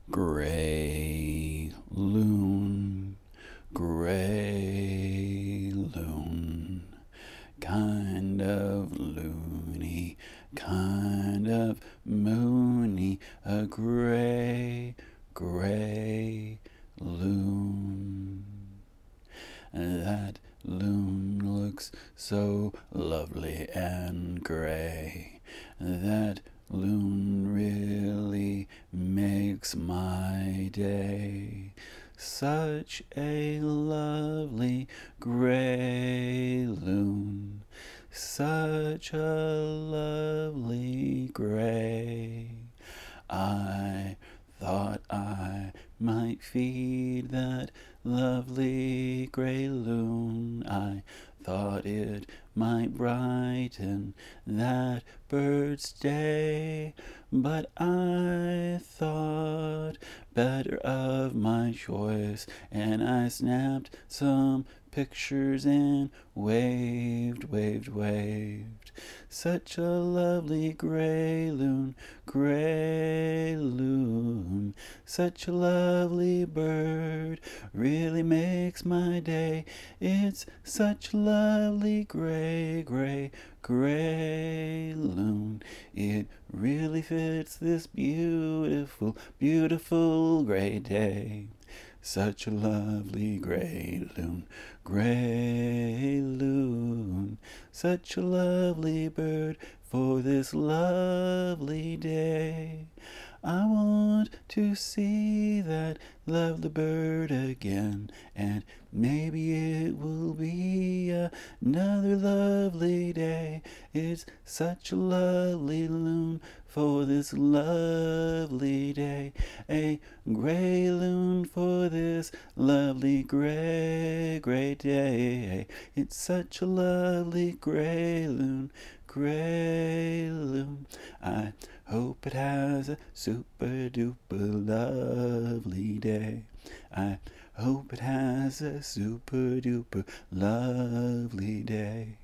Gray loon, gray loon, kind of loony, kind of moony, a gray loon. That loon looks so lovely and gray. That loon really makes my day. Such a lovely gray loon. Such a lovely gray. I thought I might feed that lovely gray loon. I thought it might brighten that bird's day. But I thought better of my choice, and I snapped some pictures and waved. Such a lovely gray loon, such a lovely bird, really makes my day. It's such a lovely gray loon. It really fits this beautiful gray day. Such a lovely gray loon, such a lovely bird for this lovely day. I want to see that lovely bird again, and maybe it will be another lovely day. It's such a lovely loon for this lovely day. A gray loon for this lovely gray day. It's such a lovely gray loon. I hope it has a super duper lovely day. I hope it has a super duper lovely day.